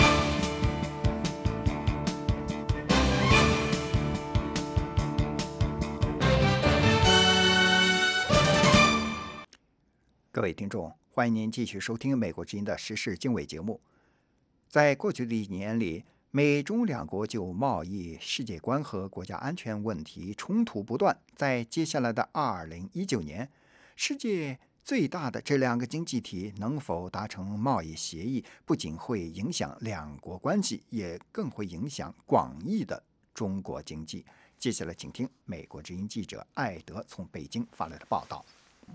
各位听众，欢迎您继续收听美国之音的时事经纬节目。在过去的1年里，美中两国就贸易、世界观和国家安全问题冲突不断。在接下来的2019年，世界最大的这2个经济体能否达成贸易协议，不仅会影响两国关系，也更会影响广义的中国经济。接下来请听美国之音记者艾德从北京发来的报道。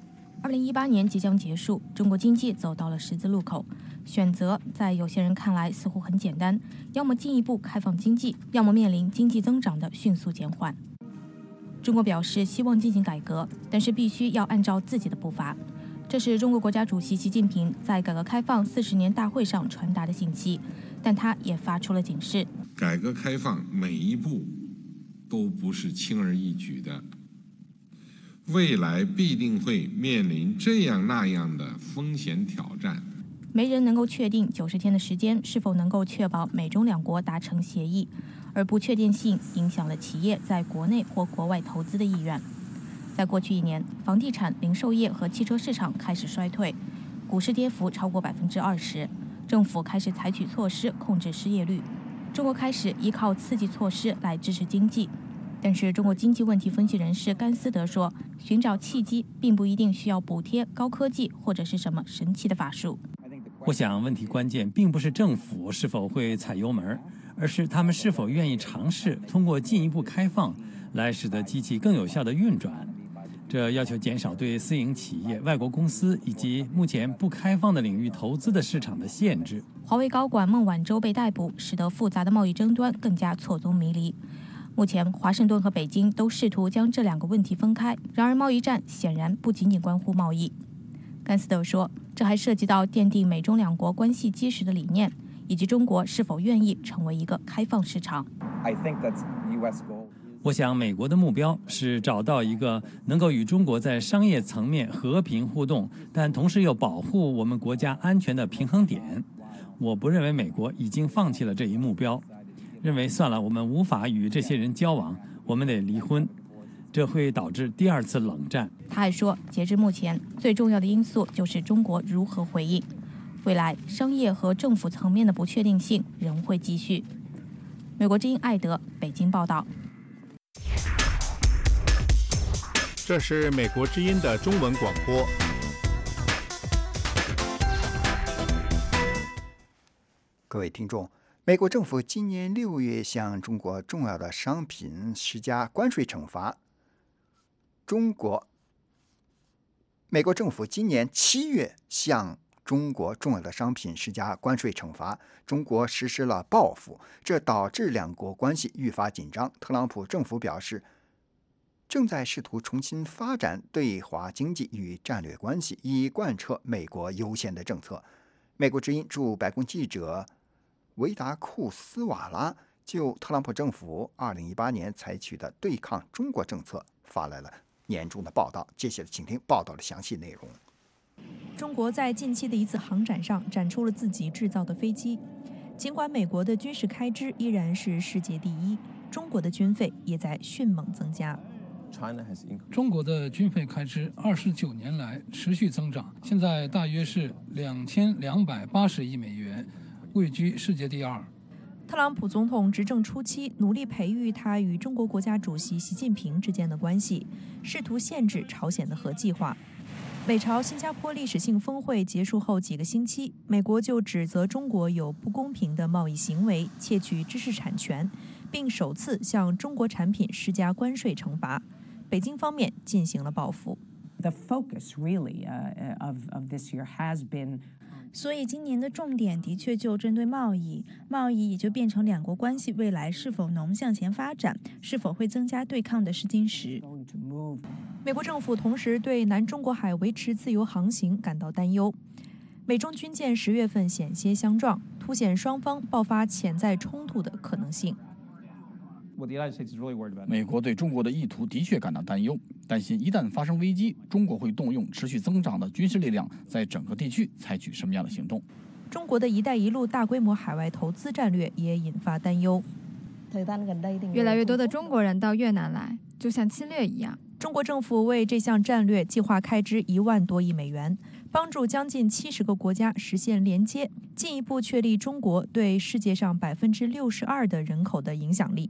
2018年即将结束，中国经济走到了十字路口，选择在有些人看来似乎很简单，要么进一步开放经济，要么面临经济增长的迅速减缓。中国表示希望进行改革，但是必须要按照自己的步伐。这是中国国家主席习近平在改革开放40年大会上传达的信息，但他也发出了警示： 改革开放每一步都不是轻而易举的。未来必定会面临这样那样的风险挑战。 没人能够确定90天的时间是否能够确保美中两国达成协议，而不确定性影响了企业在国内或国外投资的意愿。在过去1年，房地产、零售业和汽车市场开始衰退，股市跌幅超过20%，政府开始采取措施控制失业率。中国开始依靠刺激措施来支持经济。但是中国经济问题分析人士甘斯德说，寻找契机并不一定需要补贴高科技或者是什么神奇的法术。 我想问题关键并不是政府是否会踩油门，而是他们是否愿意尝试通过进一步开放来使得机器更有效地运转。这要求减少对私营企业、外国公司以及目前不开放的领域投资的市场的限制。 华为高管孟晚舟被逮捕，使得复杂的贸易争端更加错综迷离。目前，华盛顿和北京都试图将这2个问题分开，然而贸易战显然不仅仅关乎贸易。甘斯德说，这还涉及到奠定美中两国关系基石的理念，以及中国是否愿意成为一个开放市场。 我想美国的目标是找到一个能够与中国在商业层面和平互动，但同时又保护我们国家安全的平衡点。我不认为美国已经放弃了这一目标，认为算了，我们无法与这些人交往，我们得离婚，这会导致第2次冷战。 他还说，截至目前，最重要的因素就是中国如何回应。 未来商业和政府层面的不确定性仍会继续。美国之音艾德北京报道。 这是美国之音的中文广播。 各位听众，美国政府今年6月向中国重要的商品施加关税惩罚。美国政府今年7月向中国重要的商品施加关税惩罚，中国实施了报复，这导致两国关系愈发紧张。特朗普政府表示，正在试图重新发展对华经济与战略关系，以贯彻美国优先的政策。美国之音驻白宫记者维达库斯瓦拉就特朗普政府2018年采取的对抗中国政策发来了年终的报道。接下来请听报道的详细内容。 中国在近期的一次航展上展出了自己制造的飞机。尽管美国的军事开支依然是世界第一，中国的军费也在迅猛增加。 中国的军费开支29年来持续增长，现在大约是2280亿美元，位居世界第二。 特朗普总统执政初期努力培育他与中国国家主席习近平之间的关系，试图限制朝鲜的核计划。美朝新加坡历史性峰会结束后几个星期，美国就指责中国有不公平的贸易行为，窃取知识产权，并首次向中国产品施加关税惩罚。北京方面进行了报复。 所以今年的重点的确就针对贸易，贸易也就变成两国关系未来是否能向前发展，是否会增加对抗的试金石。 美国政府同时对南中国海维持自由航行感到担忧。美中军舰10月份险些相撞，凸显双方爆发潜在冲突的可能性。 美国对中国的意图的确感到担忧，担心一旦发生危机，中国会动用持续增长的军事力量，在整个地区采取什么样的行动？ 中国的一带一路大规模海外投资战略也引发担忧。 越来越多的中国人到越南来，就像侵略一样。 中国政府为这项战略计划开支1万多亿美元，帮助将近70个国家实现连接，进一步确立中国对世界上62%的人口的影响力。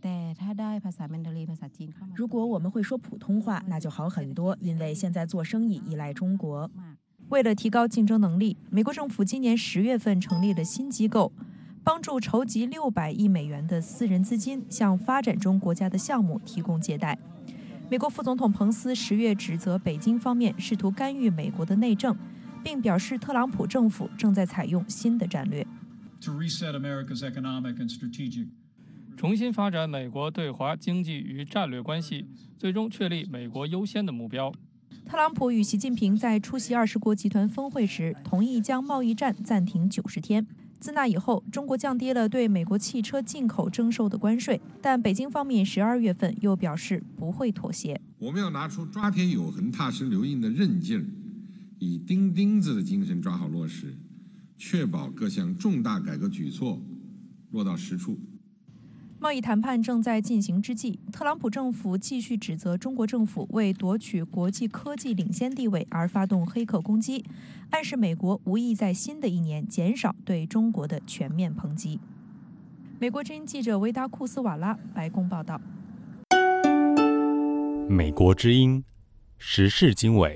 如果我们会说普通话，那就好很多，因为现在做生意依赖中国。 为了提高竞争能力，美国政府今年10月份成立了新机构，帮助筹集600亿美元的私人资金，向发展中国家的项目提供借贷。美国副总统彭斯10月指责北京方面试图干预美国的内政，并表示特朗普政府正在采用新的战略。 重新发展美国对华经济与战略关系，最终确立美国优先的目标。 特朗普与习近平在出席20国集团峰会时，同意将贸易战暂停90天。自那以后，中国降低了对美国汽车进口征收的关税，但北京方面12月份又表示不会妥协。 我们要拿出抓天有痕、踏实留印的韧劲儿，以钉钉子的精神抓好落实，确保各项重大改革举措落到实处。 贸易谈判正在进行之际，特朗普政府继续指责中国政府为夺取国际科技领先地位而发动黑客攻击，暗示美国无意在新的一年减少对中国的全面抨击。美国之音记者维达库斯瓦拉，白宫报道。 美国之音时事经纬。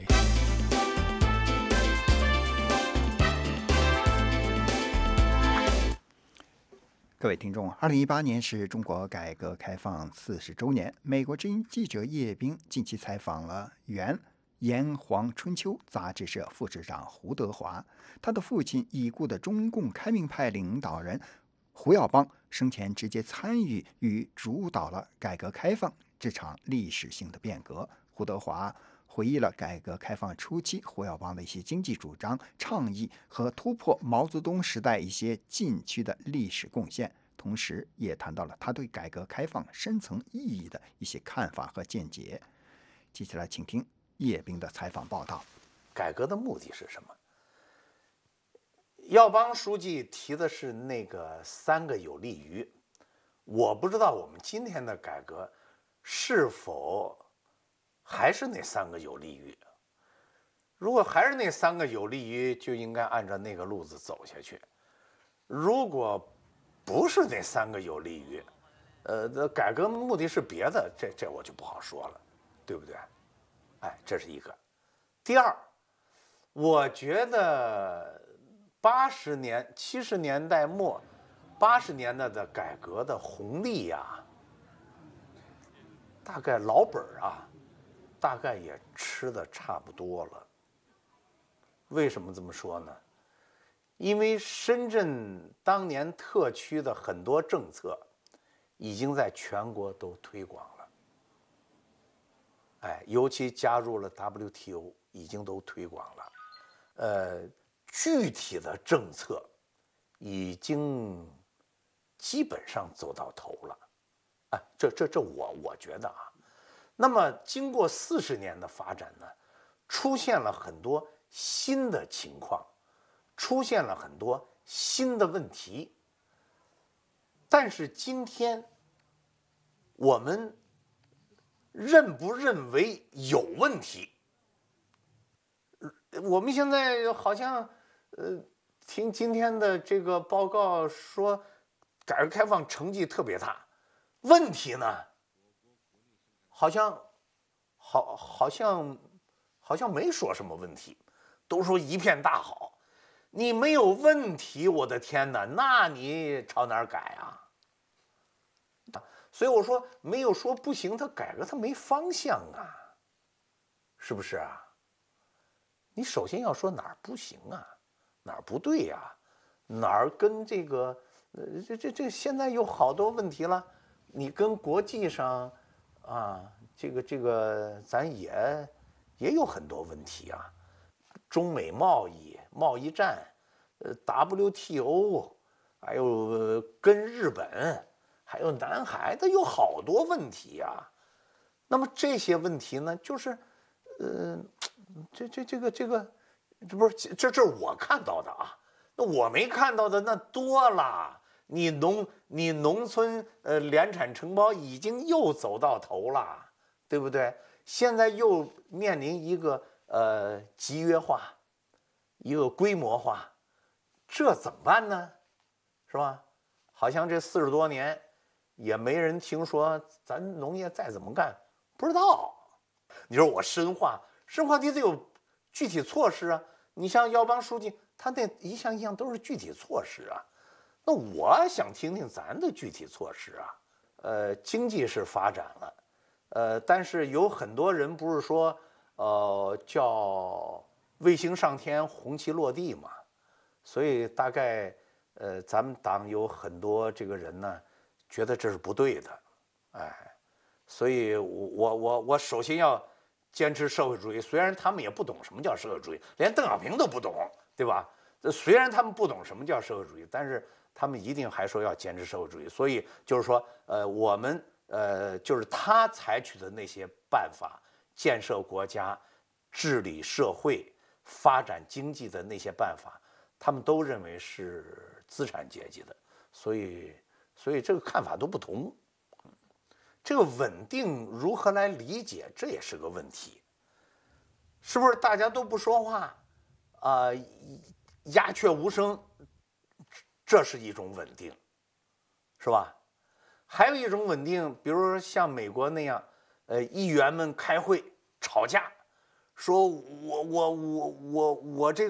各位听众，2018年是中国改革开放40周年。美国之音记者叶冰近期采访了原《炎黄春秋》杂志社副社长胡德华，他的父亲已故的中共开明派领导人胡耀邦生前直接参与与主导了改革开放这场历史性的变革。胡德华回忆了改革开放初期胡耀邦的一些经济主张、倡议和突破毛泽东时代一些禁区的历史贡献，同时也谈到了他对改革开放深层意义的一些看法和见解。接下来请听叶冰的采访报道。 改革的目的是什么？耀邦书记提的是那个3个有利于，我不知道我们今天的改革是否还是那3个有利于。 如果还是那3个有利于，就应该按照那个路子走下去。如果不是那3个有利于，改革目的是别的，这我就不好说了，对不对？哎，这是一个。第二，我觉得70年代末、80年代的改革的红利呀，大概老本啊，大概也吃的差不多了。为什么这么说呢？因为深圳当年特区的很多政策已经在全国都推广了，哎，尤其加入了 WTO， 已经都推广了。具体的政策已经基本上走到头了，啊，这我觉得啊。那么经过40年的发展呢，出现了很多新的情况，出现了很多新的问题。但是今天我们认不认为有问题？我们现在好像听今天的这个报告说，改革开放成绩特别大，问题呢，好像没说什么问题，都说一片大好。你没有问题，我的天哪，那你朝哪儿改啊？所以我说没有说不行，它改革它没方向啊，是不是啊？你首先要说哪儿不行啊，哪儿不对呀，哪儿跟这个这现在有好多问题了，你跟国际上啊，这个咱也有很多问题啊，中美贸易战，WTO， 还有跟日本，还有南海，它有好多问题啊。那么这些问题呢，就是这是我看到的啊，那我没看到的那多了。你农村联产承包已经又走到头了，对不对？现在又面临一个集约化，一个规模化，这怎么办呢？是吧？好像这40多年也没人听说咱农业再怎么干，不知道。你说我深化你得有具体措施啊。你像耀邦书记，他那一项一项都是具体措施啊。那我想听听咱的具体措施啊。经济是发展了，但是有很多人不是说叫卫星上天，红旗落地嘛，所以大概咱们党有很多这个人呢，觉得这是不对的，哎，所以我首先要坚持社会主义，虽然他们也不懂什么叫社会主义，连邓小平都不懂，对吧？虽然他们不懂什么叫社会主义，但是他们一定还说要坚持社会主义。所以就是说，我们就是他采取的那些办法，建设国家、治理社会、发展经济的那些办法，他们都认为是资产阶级的，所以这个看法都不同。这个稳定如何来理解，这也是个问题。是不是大家都不说话啊，鸦雀无声，这是一种稳定，是吧？还有一种稳定，比如说像美国那样，议员们开会吵架，说我这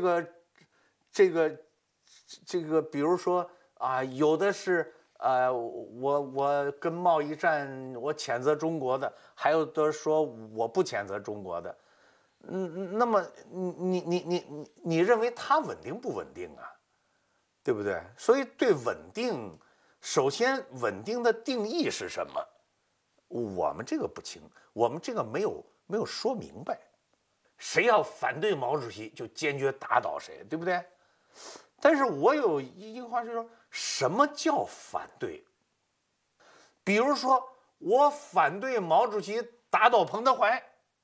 个，比如说啊，有的是我跟贸易战我谴责中国的，还有的说我不谴责中国的。那么你认为它稳定不稳定啊？对不对？所以对稳定，首先稳定的定义是什么？我们这个不清，我们这个没有说明白。谁要反对毛主席，就坚决打倒谁，对不对？但是我有一句话是说，什么叫反对？比如说，我反对毛主席打倒彭德怀。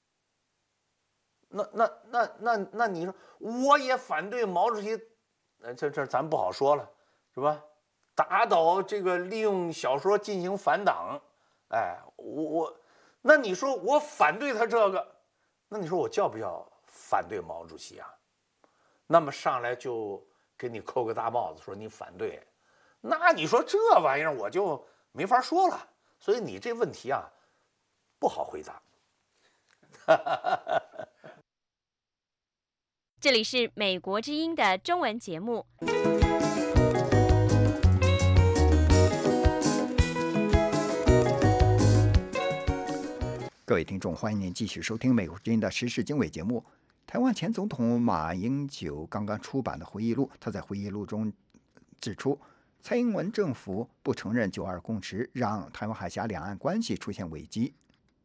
那你说我也反对毛主席，这咱不好说了，是吧？打倒这个利用小说进行反党，哎，那你说我反对他这个，那你说我叫不叫反对毛主席啊，那么上来就给你扣个大帽子，说你反对，那你说这玩意儿我就没法说了。所以你这问题啊，不好回答。 这里是美国之音的中文节目。 各位听众，欢迎您继续收听美国之音的时事经纬节目。台湾前总统马英九刚刚出版的回忆录，他在回忆录中指出，蔡英文政府不承认9·2共识，让台湾海峡两岸关系出现危机。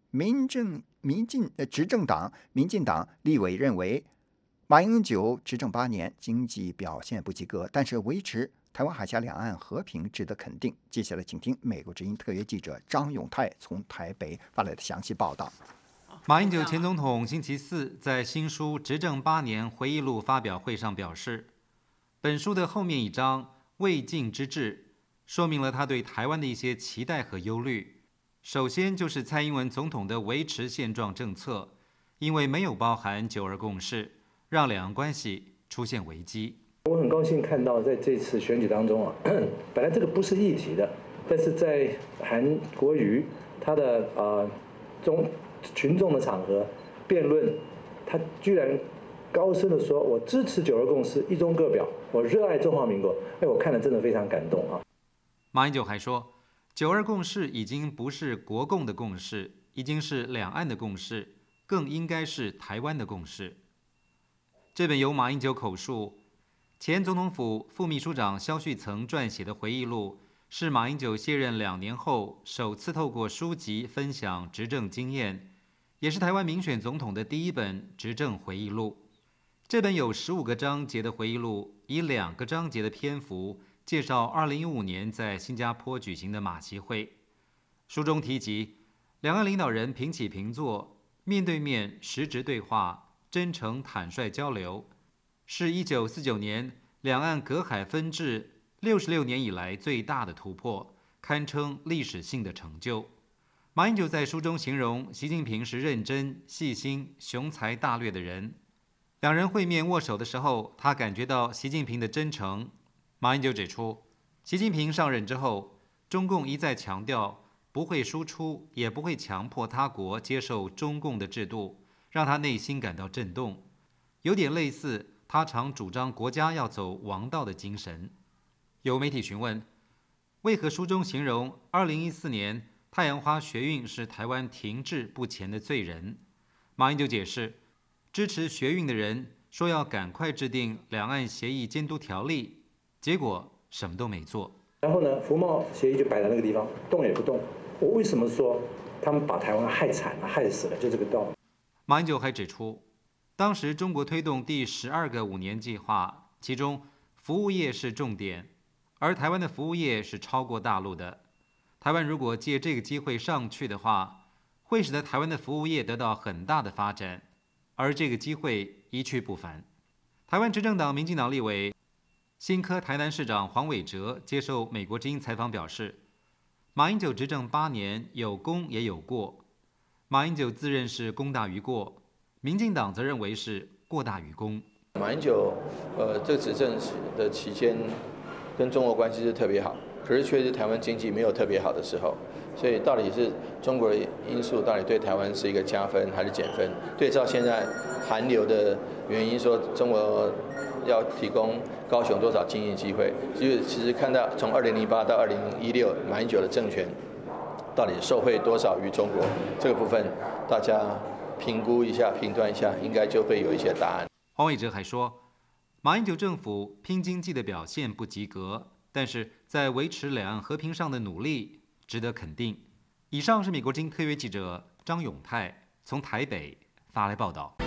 执政党民进党立委认为，马英九执政8年，经济表现不及格，但是维持台湾海峡两岸和平值得肯定。接下来请听美国之音特约记者张永泰从台北发来的详细报道。 马英九前总统星期四在新书《执政8年回忆录》发表会上表示，本书的后面一章未尽之志，说明了他对台湾的一些期待和忧虑。首先就是蔡英文总统的维持现状政策，因为没有包含9·2共识，让两岸关系出现危机。 我很高兴看到在这次选举当中啊，本来这个不是议题的，但是在韩国瑜他的群众的场合辩论，他居然高声的说：“我支持9·2共识，一中各表，我热爱中华民国。”我看了真的非常感动啊。 马英九还说，9·2共识已经不是国共的共识，已经是两岸的共识，更应该是台湾的共识。这本由马英九口述，前总统府副秘书长萧旭岑撰写的回忆录，是马英九卸任2年后首次透过书籍分享执政经验，也是台湾民选总统的第一本执政回忆录。这本有15个章节的回忆录，以2个章节的篇幅介绍2015年在新加坡举行的马习会。书中提及，两岸领导人平起平坐，面对面实质对话，真诚坦率交流，是1949年两岸隔海分治66年以来最大的突破，堪称历史性的成就。马英九在书中形容习近平是认真、细心、雄才大略的人。两人会面握手的时候，他感觉到习近平的真诚。马英九指出，习近平上任之后，中共一再强调不会输出，也不会强迫他国接受中共的制度，让他内心感到震动，有点类似他常主张国家要走王道的精神。有媒体询问，为何书中形容2014年太阳花学运是台湾停滞不前的罪人？马英九解释，支持学运的人说要赶快制定两岸协议监督条例，结果什么都没做。 然后呢，服贸协议就摆在那个地方，动也不动。我为什么说他们把台湾害惨了、害死了？就这个道理。 马英九还指出，当时中国推动第12个5年计划，其中服务业是重点，而台湾的服务业是超过大陆的。台湾如果借这个机会上去的话，会使得台湾的服务业得到很大的发展，而这个机会一去不返。台湾执政党民进党立委新科台南市长黄伟哲接受美国之音采访表示，马英九执政8年，有功也有过。马英九自认是功大于过，民进党则认为是过大于功。 马英九这个执政的期间跟中国关系是特别好，可是确实台湾经济没有特别好的时候，所以到底是中国的因素到底对台湾是一个加分还是减分？对照现在韩流的原因，说中国要提供高雄多少经济机会，其实看到从2008到2016马英九的政权到底受惠多少于中国，这个部分大家评估一下、评断一下，应该就会有一些答案。 黄伟哲还说，马英九政府拼经济的表现不及格，但是在维持两岸和平上的努力值得肯定。以上是美国之音特约记者张永泰从台北发来报道。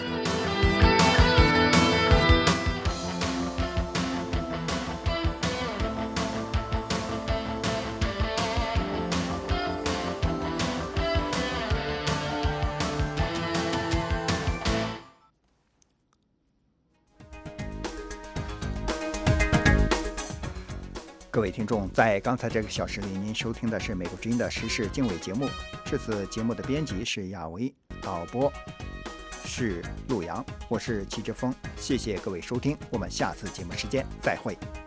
各位听众，在刚才这个小时里，您收听的是美国之音的时事经纬节目。这次节目的编辑是亚维，导播是陆洋，我是齐志峰，谢谢各位收听，我们下次节目时间再会。